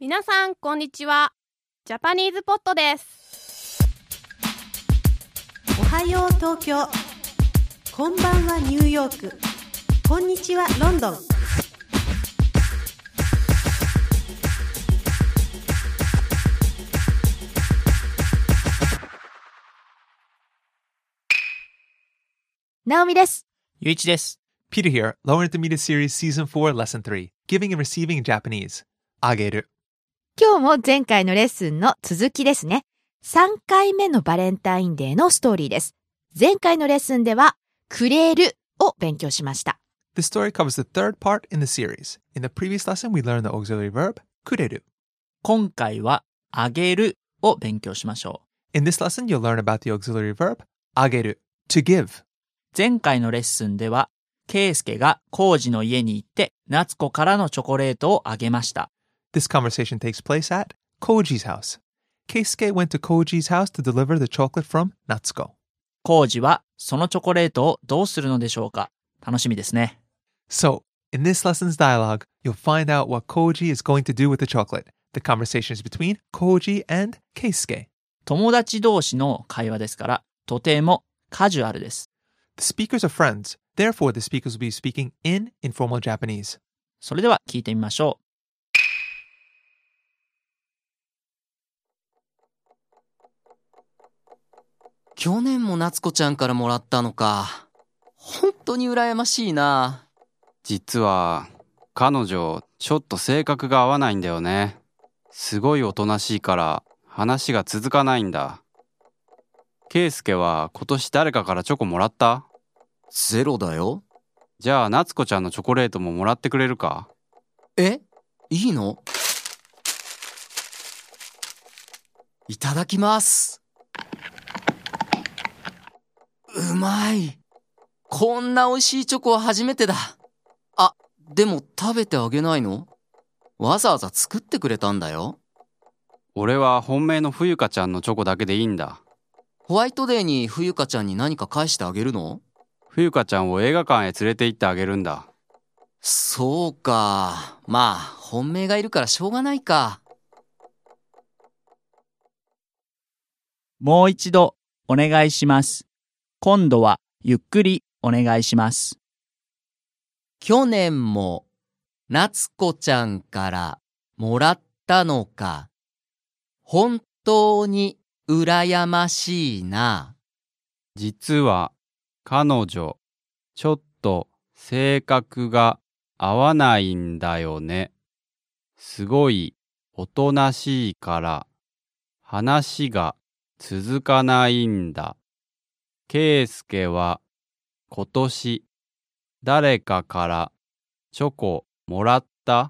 皆さんこんにちは。ジャパニーズポットです。 おはよう東京、こんばんはニューヨーク、こんにちはロンドン。 ナオミです。 ゆういちです。 Peter here, Lower Intermediate Series Season 4 Lesson 3 Giving and Receiving in Japanese あげる。 今日も前回のレッスンの続きですね。3回目のバレンタインデーのストーリーです。前回のレッスンではくれるを勉強しました。 This story covers the third part in the series. In the previous lesson, we learned the auxiliary verb くれる。 今回はあげるを勉強しましょう。 In this lesson, you'll learn about the auxiliary verb あげる to give. 前回のレッスンではケイスケがコウジの家に行って夏子からのチョコレートをあげました。 This conversation takes place at Koji's house. Keisuke went to Koji's house to deliver the chocolate from Natsuko. コウジはそのチョコレートをどうするのでしょうか。楽しみですね。 So, in this lesson's dialogue, you'll find out what Koji is going to do with the chocolate. The conversation is between Koji and Keisuke. 友達同士の会話ですからとてもカジュアルです。 The speakers are friends. Therefore, the speakers will be speaking in informal Japanese. それでは聞いてみましょう。 去年も夏子ちゃんからもらったのか。本当に羨ましいな。 実は彼女ちょっと性格が合わないんだよね。すごいおとなしいから話が続かないんだ。ケイスケは今年誰かからチョコもらった？ ゼロだよ。 じゃあ夏子ちゃんのチョコレートももらってくれるか？ え？いいの？いただきます。うまい。こんな美味しいチョコは初めてだ。あ、でも食べてあげないの？わざわざ作ってくれたんだよ。 俺は本命の冬香ちゃんのチョコだけでいいんだ。 ホワイトデーに冬香ちゃんに何か返してあげるの？ 冬香ちゃんを映画館へ連れて行ってあげるんだ。 そうか。まあ本命がいるからしょうがないか。 もう一度お願いします。今度はゆっくりお願いします。 去年も夏子ちゃんからもらったのか。本当に羨ましいな。 実は彼女ちょっと性格が合わないんだよね。すごいおとなしいから話が続かないんだ。ケイスケは今年誰かからチョコもらった？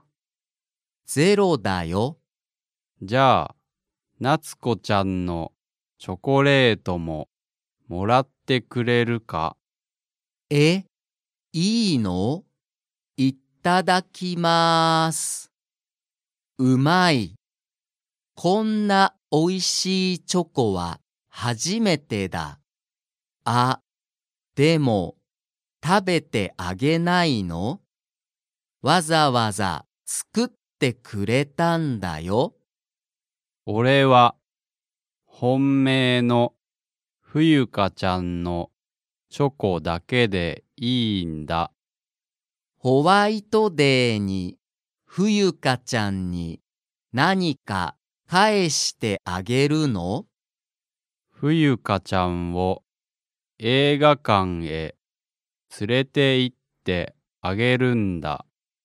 ゼロだよ。 じゃあ夏子ちゃんのチョコレートももらってくれるか？ え、いいの？いただきます。うまい。こんな美味しいチョコは初めてだ。あ、でも食べてあげないの？わざわざ作ってくれたんだよ。 俺は本命の冬香ちゃんのチョコだけでいいんだ。 ホワイトデーに冬香ちゃんに何か返してあげるの？ 冬香ちゃんを映画館へ連れて行ってあげるんだ。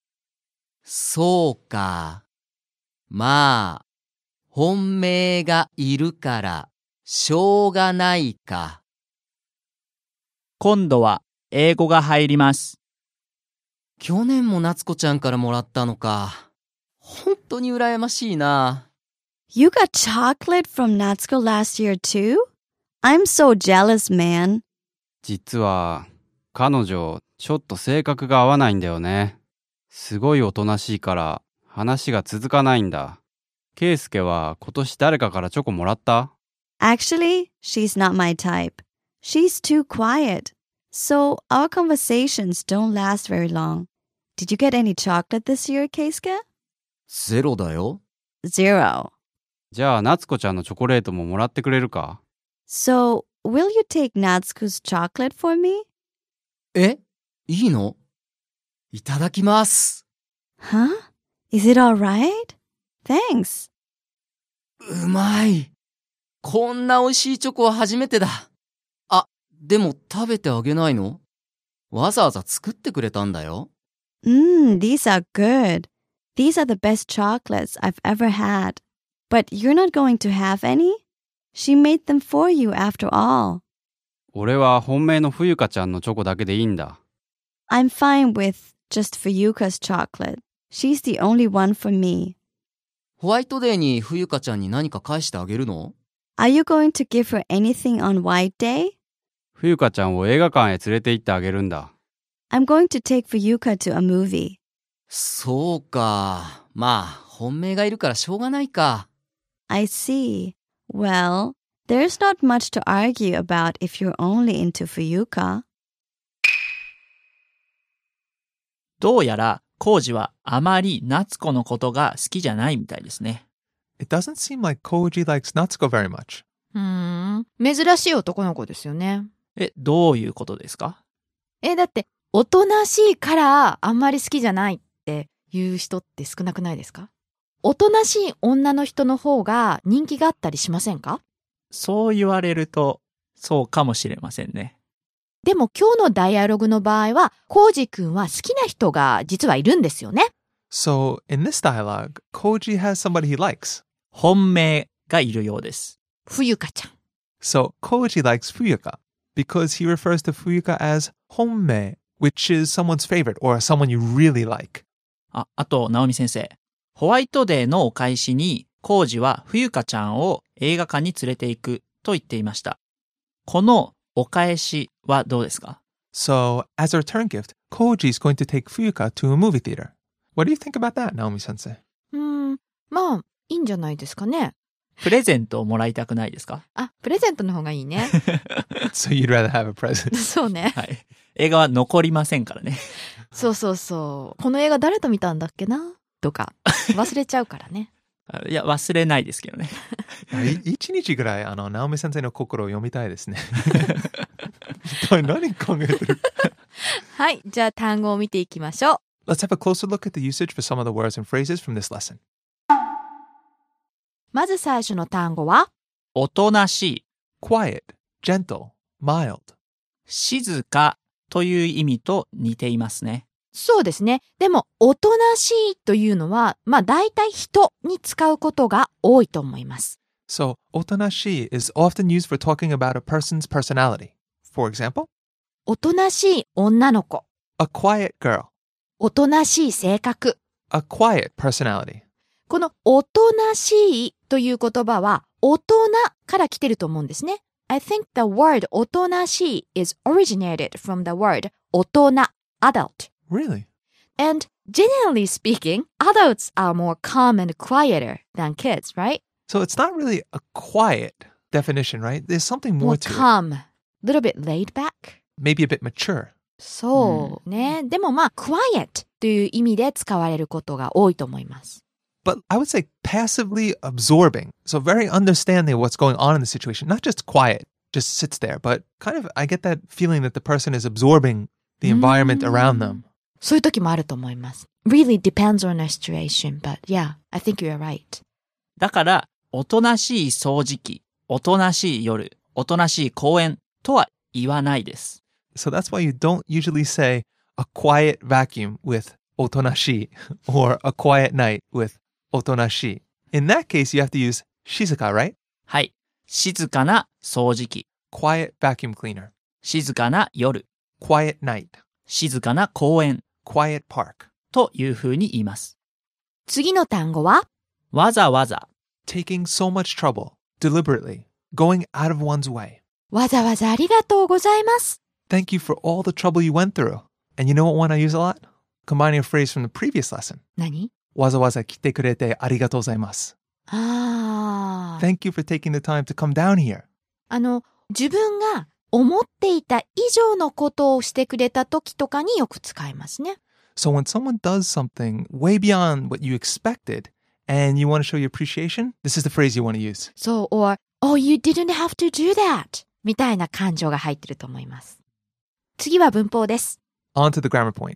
そうか。まあ、本命がいるからしょうがないか。 今度は英語が入ります。 去年も夏子ちゃんからもらったのか。本当に羨ましいな。 You got chocolate from Natsuko last year too? I'm so jealous, man. 実は彼女ちょっと性格が合わないんだよね。すごいおとなしいから話が続かないんだ。ケイスケは今年誰かからチョコもらった？ Actually, she's not my type. She's too quiet. So our conversations don't last very long. Did you get any chocolate this year, Keisuke? ゼロだよ。 0. じゃあ、夏子ちゃんのチョコレートももらってくれるか？ So, will you take Natsuko's chocolate for me? え、いいの？いただきます。 Huh? Is it alright? Thanks. うまい。こんな美味しいチョコは初めてだ。あ、でも食べてあげないの？わざわざ作ってくれたんだよ。 These are good. These are the best chocolates I've ever had. But you're not going to have any? She made them for you after all. 俺は本命の冬香ちゃんのチョコだけでいいんだ。 I'm fine with just Fuyuka's chocolate. She's the only one for me. ホワイトデーに冬香ちゃんに何か返してあげるの？ Are you going to give her anything on White Day? 冬香ちゃんを映画館へ連れて行ってあげるんだ。 I'm going to take Fuyuka to a movie. そうか。まあ、本命がいるからしょうがないか。 I see. Well, there's not much to argue about if you're only into Fuyuka. どうやら、コウジはあまり夏子のことが好きじゃないみたいですね。 It doesn't seem like Koji likes Natsuko very much. 珍しい男の子ですよね。 どういうことですか？ だって、おとなしいからあんまり好きじゃないっていう人って少なくないですか？おとなしい女の人の方が人気があったりしませんか？ そう言われると、そうかもしれませんね。 でも今日のダイアログの場合は、コウジ君は好きな人が実はいるんですよね。 So, in this dialogue, Koji has somebody he likes. 本命がいるようです。 冬香ちゃん。 So, Koji likes Fuyuka because he refers to Fuyuka as honmei, which is someone's favorite or someone you really like. あと、ナオミ先生。ホワイトデーのお返しに、コウジは冬香ちゃんを映画館に連れて行くと言っていました。このお返しはどうですか？ So, as a return gift, Koji is going to take Fuyuka to a movie theater. What do you think about that, Naomi sensei? まあ、いいんじゃないですかね。 プレゼントをもらいたくないですか？ プレゼントの方がいいね。 So you'd rather have a present. そうね。 はい。映画は残りませんからね。 そう。この映画誰と見たんだっけなとか、忘れちゃうからね。 いや、忘れないですけどね。 一日ぐらい、ナオミ先生の心を読みたいですね。何考えてる？ はい。じゃあ単語を見ていきましょう。 Let's have a closer look at the usage for some of the words and phrases from this lesson. まず最初の単語は、 おとなしい、 Quiet, gentle, mild. 静かという意味と似ていますね。 そうですね。でも、おとなしいというのは、大体人に使うことが多いと思います。 So, おとなしい is often used for talking about a person's personality. For example, おとなしい女の子、 a quiet girl, おとなしい性格。 a quiet personality. このおとなしいという言葉は、大人から来てると思うんですね。I think the word おとなしい is originated from the word 大人、adult. Really? And generally speaking, adults are more calm and quieter than kids, right? So it's not really a quiet definition, right? There's something more More to it. calm, a little bit laid back. Maybe a bit mature. そうね。でもquiet という意味で使われることが多いと思います。 But I would say passively absorbing. So very understanding of what's going on in the situation. Not just quiet, just sits there. But kind of, I get that feeling that the person is absorbing the environment around them. そういう時もあると思います。Really depends on the situation, but yeah, I think you're right. だから、おとなしい掃除機、おとなしい夜、おとなしい公園とは言わないです。 So that's why you don't usually say a quiet vacuum with otonashi or a quiet night with otonashi. In that case, you have to use shizuka, right? はい。静かな掃除機、 Quiet vacuum cleaner. 静かな夜、 Quiet night. 静かな公園 Quiet park. というふうに言います。 次の単語は、 わざわざ、 Taking so much trouble, deliberately, going out of one's way. わざわざありがとうございます。 Thank you for all the trouble you went through. And you know what one I use a lot? Combining a phrase from the previous lesson. 何？ わざわざ来てくれてありがとうございます。Thank you for taking the time to come down here. 自分が思っていた以上のことをしてくれた時とかによく使いますね。 So when someone does something way beyond what you expected, and you want to show your appreciation, this is the phrase you want to use. そう、or, oh, you didn't have to do that みたいな感情が入ってると思います。次は文法です。 On to the grammar point.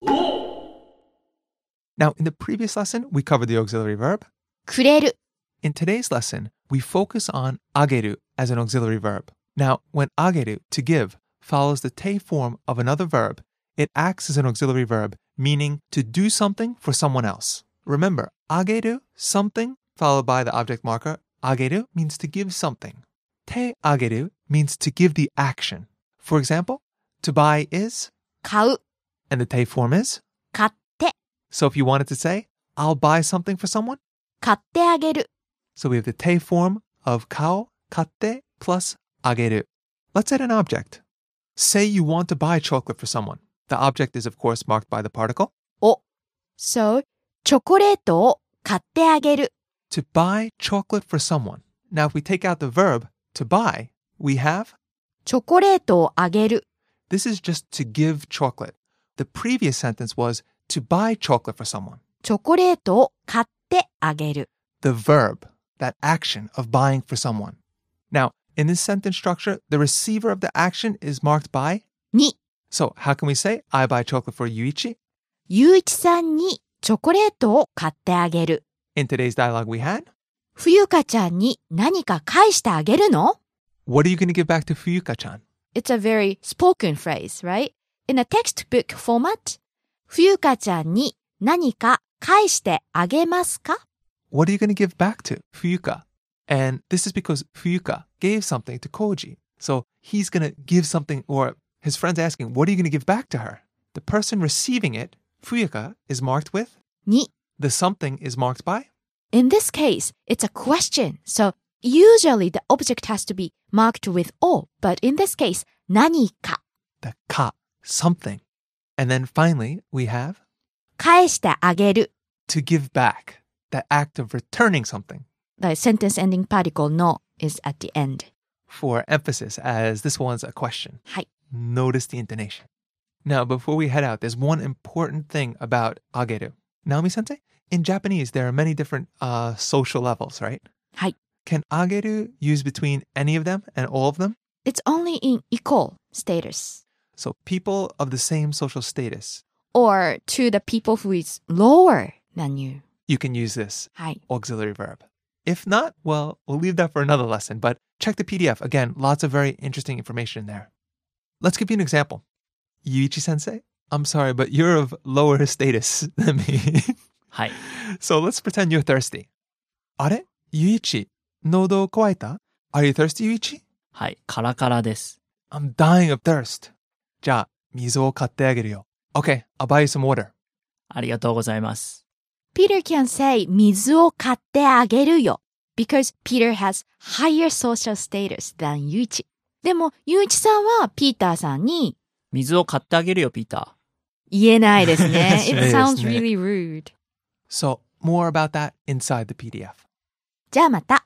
Now, in the previous lesson, we covered the auxiliary verb. くれる。 In today's lesson, we focus on ageru as an auxiliary verb. Now, when ageru, to give, follows the te form of another verb, it acts as an auxiliary verb, meaning to do something for someone else. Remember, ageru, something, followed by the object marker. Ageru means to give something. Te ageru means to give the action. For example, to buy is 買う。 and the te form is. 買って。 So if you wanted to say, I'll buy something for someone, 買ってあげる。 so we have the te form of kao, katte, plus ageru. Let's add an object. Say you want to buy chocolate for someone. The object is, of course, marked by the particle. お。So, チョコレートを買ってあげる。 To buy chocolate for someone. Now, if we take out the verb to buy, we have チョコレートをあげる。 this is just to give chocolate. The previous sentence was to buy chocolate for someone. チョコレートを買ってあげる。 The verb, that action of buying for someone. Now, in this sentence structure, the receiver of the action is marked by に、 So, how can we say, I buy chocolate for Yuichi? ゆういちさんにチョコレートを買ってあげる。 In today's dialogue we had, 冬香ちゃんに何か返してあげるの？ what are you going to give back to Fuyuka-chan? It's a very spoken phrase, right? In a textbook format, 冬香ちゃんに何か返してあげますか？ What are you going to give back to Fuyuka? And this is because Fuyuka gave something to Koji. So he's going to give something, or his friend's asking, what are you going to give back to her? The person receiving it, Fuyuka, is marked with. に。 The something is marked by. In this case, it's a question. So usually the object has to be marked with O, but in this case, 何か。 The ka, something. And then finally, we have 返してあげる。 to give back, the act of returning something. The sentence ending particle no is at the end. For emphasis, as this one's a question. はい。 Notice the intonation. Now, before we head out, there's one important thing about ageru. Naomi-sensei, in Japanese, there are many different social levels, right? はい。 Can ageru use between any of them and all of them? It's only in equal status. So people of the same social status, Or to the people who is lower than you. you can use this はい。 auxiliary verb. If not, well, we'll leave that for another lesson, but check the PDF. Again, lots of very interesting information in there. Let's give you an example. Yuichi-sensei, I'm sorry, but you're of lower status than me. はい。 So let's pretend you're thirsty. あれ? Yuichi, 喉乾いた? Are you thirsty, Yuichi? はい。カラカラです。 I'm dying of thirst. じゃあ、水を買ってあげるよ. Okay, I'll buy you some water. ありがとうございます。 Peter can say 水を買ってあげるよ because Peter has higher social status than ゆういち。でも、ゆういちさんはピーターさんに水を買ってあげるよ、ピータ言えないですね。It そうですね。 sounds really rude. So, more about that inside the PDF. じゃあまた。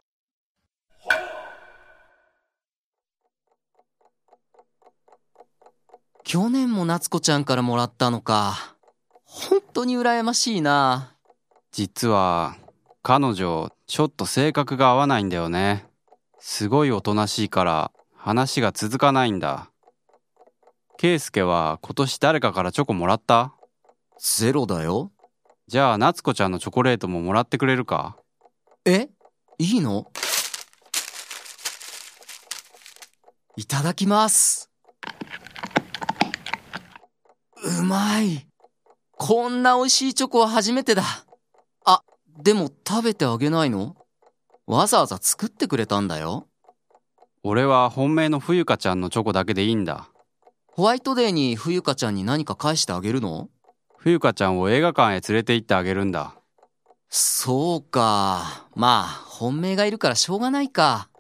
去年も夏子ちゃんからもらったのか。本当に羨ましいな。 実は、彼女、ちょっと性格が合わないんだよね。すごいおとなしいから話が続かないんだ。ケイスケは今年誰かからチョコもらった？ ゼロだよ。 じゃあ夏子ちゃんのチョコレートももらってくれるか？ え？いいの？いただきます。うまい。こんな美味しいチョコは初めてだ。あ、でも食べてあげないの？わざわざ作ってくれたんだよ。 俺は本命の冬香ちゃんのチョコだけでいいんだ。 ホワイトデーに冬香ちゃんに何か返してあげるの？ 冬香ちゃんを映画館へ連れて行ってあげるんだ。 そうか。まあ、本命がいるからしょうがないか。